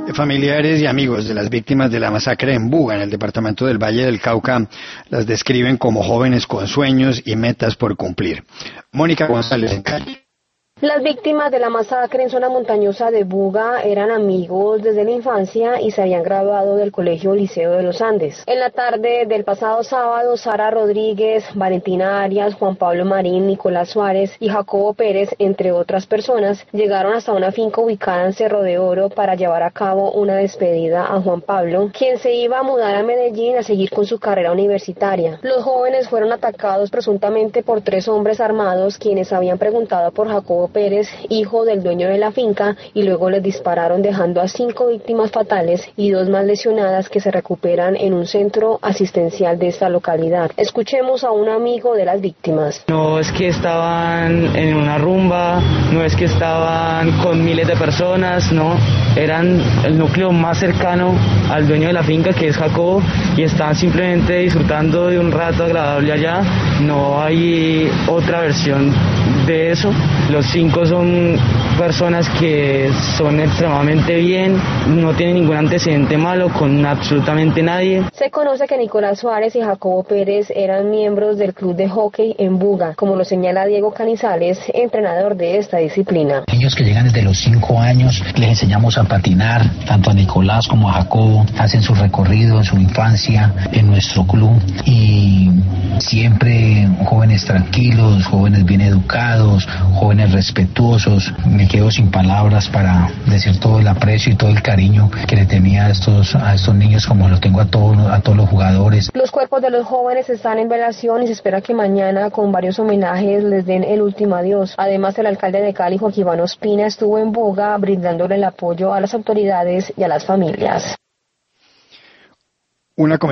Familiares y amigos de las víctimas de la masacre en Buga, en el departamento del Valle del Cauca, las describen como jóvenes con sueños y metas por cumplir. Mónica González, en Cali. Las víctimas de la masacre en zona montañosa de Buga eran amigos desde la infancia y se habían graduado del Colegio Liceo de los Andes. En la tarde del pasado sábado, Sara Rodríguez, Valentina Arias, Juan Pablo Marín, Nicolás Suárez y Jacobo Pérez, entre otras personas, llegaron hasta una finca ubicada en Cerro de Oro para llevar a cabo una despedida a Juan Pablo, quien se iba a mudar a Medellín a seguir con su carrera universitaria. Los jóvenes fueron atacados presuntamente por 3 hombres armados, quienes habían preguntado por Jacobo Pérez, hijo del dueño de la finca, y luego les dispararon, dejando a 5 víctimas fatales y 2 más lesionadas que se recuperan en un centro asistencial de esta localidad. Escuchemos a un amigo de las víctimas. No es que estaban en una rumba, no es que estaban con miles de personas, no, eran el núcleo más cercano al dueño de la finca, que es Jacobo, y estaban simplemente disfrutando de un rato agradable allá. No hay otra versión de eso. Los 5 son personas que son extremadamente bien, no tienen ningún antecedente malo con absolutamente nadie. Se conoce que Nicolás Suárez y Jacobo Pérez eran miembros del club de hockey en Buga, como lo señala Diego Canizales, entrenador de esta disciplina. Niños que llegan desde los 5 años, les enseñamos a patinar, tanto a Nicolás como a Jacobo, hacen su recorrido en su infancia en nuestro club y siempre jóvenes tranquilos, jóvenes bien educados, jóvenes respetuosos. Me quedo sin palabras para decir todo el aprecio y todo el cariño que le tenía a estos niños, como lo tengo a todos los jugadores. Los cuerpos de los jóvenes están en velación y se espera que mañana, con varios homenajes, les den el último adiós. Además, el alcalde de Cali, Joaquín Iván Ospina, estuvo en Buga brindándole el apoyo a las autoridades y a las familias. Una